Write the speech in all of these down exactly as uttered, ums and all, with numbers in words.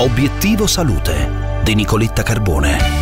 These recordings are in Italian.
Obiettivo Salute di Nicoletta Carbone.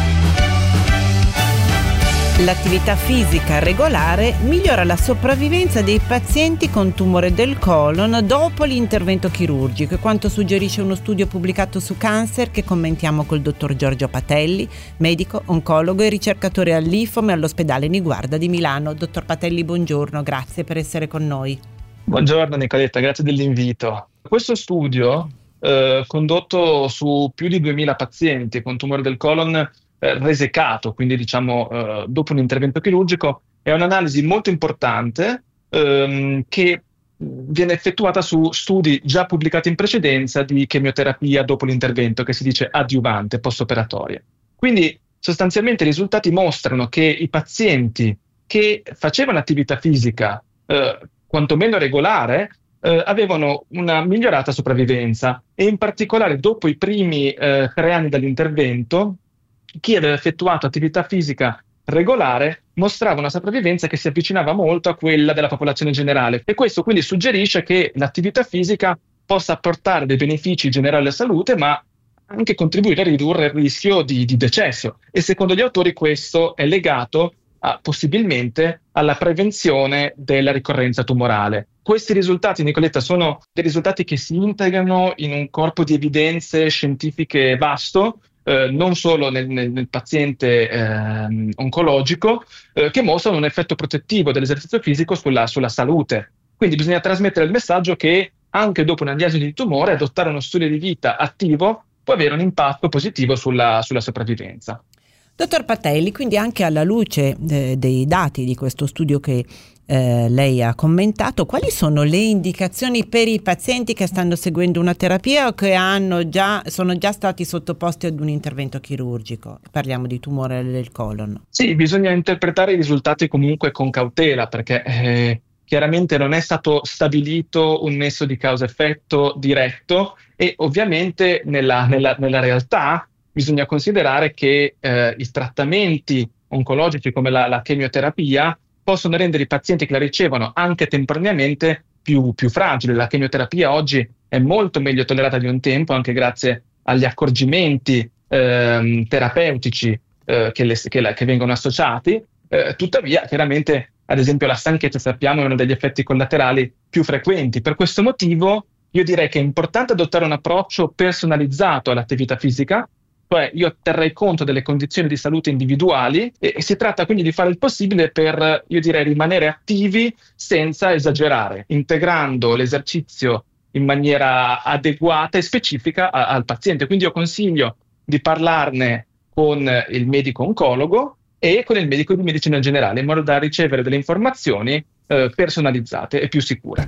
L'attività fisica regolare migliora la sopravvivenza dei pazienti con tumore del colon dopo l'intervento chirurgico, è quanto suggerisce uno studio pubblicato su Cancer che commentiamo col dottor Giorgio Patelli, medico, oncologo e ricercatore all'I F O M e all'ospedale Niguarda di Milano. Dottor Patelli, buongiorno, grazie per essere con noi. Buongiorno Nicoletta, grazie dell'invito. Questo studio, eh, condotto su più di duemila pazienti con tumore del colon, resecato, quindi diciamo eh, dopo un intervento chirurgico, è un'analisi molto importante ehm, che viene effettuata su studi già pubblicati in precedenza di chemioterapia dopo l'intervento, che si dice adiuvante, post-operatoria. Quindi sostanzialmente i risultati mostrano che i pazienti che facevano attività fisica eh, quantomeno regolare eh, avevano una migliorata sopravvivenza, e in particolare dopo i primi eh, tre anni dall'intervento chi aveva effettuato attività fisica regolare mostrava una sopravvivenza che si avvicinava molto a quella della popolazione generale, e questo quindi suggerisce che l'attività fisica possa portare dei benefici generali alla salute, ma anche contribuire a ridurre il rischio di, di decesso, e secondo gli autori questo è legato a, possibilmente alla prevenzione della ricorrenza tumorale. Questi risultati, Nicoletta, sono dei risultati che si integrano in un corpo di evidenze scientifiche vasto, Eh, non solo nel, nel, nel paziente eh, oncologico, eh, che mostrano un effetto protettivo dell'esercizio fisico sulla, sulla salute. Quindi bisogna trasmettere il messaggio che anche dopo una diagnosi di tumore adottare uno stile di vita attivo può avere un impatto positivo sulla, sulla sopravvivenza. Dottor Patelli, quindi anche alla luce eh, dei dati di questo studio che eh, lei ha commentato, quali sono le indicazioni per i pazienti che stanno seguendo una terapia o che hanno già, sono già stati sottoposti ad un intervento chirurgico? Parliamo di tumore del colon. Sì, bisogna interpretare i risultati comunque con cautela, perché eh, chiaramente non è stato stabilito un nesso di causa-effetto diretto, e ovviamente nella, nella, nella realtà bisogna considerare che eh, i trattamenti oncologici come la, la chemioterapia possono rendere i pazienti che la ricevono anche temporaneamente più, più fragili. La chemioterapia oggi è molto meglio tollerata di un tempo, anche grazie agli accorgimenti eh, terapeutici eh, che, le, che, la, che vengono associati. Eh, tuttavia, chiaramente, ad esempio, la stanchezza sappiamo è uno degli effetti collaterali più frequenti. Per questo motivo io direi che è importante adottare un approccio personalizzato all'attività fisica, cioè io terrei conto delle condizioni di salute individuali, e, e si tratta quindi di fare il possibile per, io direi, rimanere attivi senza esagerare, integrando l'esercizio in maniera adeguata e specifica a, al paziente. Quindi io consiglio di parlarne con il medico oncologo e con il medico di medicina generale, in modo da ricevere delle informazioni eh, personalizzate e più sicure.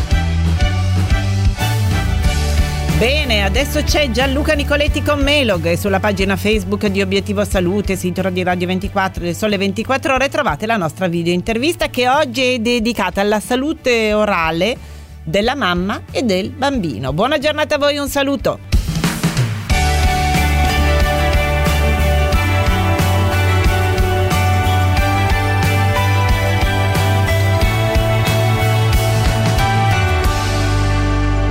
Bene, adesso c'è Gianluca Nicoletti con Melog, e sulla pagina Facebook di Obiettivo Salute, sito di Radio ventiquattro del Sole ventiquattro Ore, trovate la nostra video intervista che oggi è dedicata alla salute orale della mamma e del bambino. Buona giornata a voi, un saluto.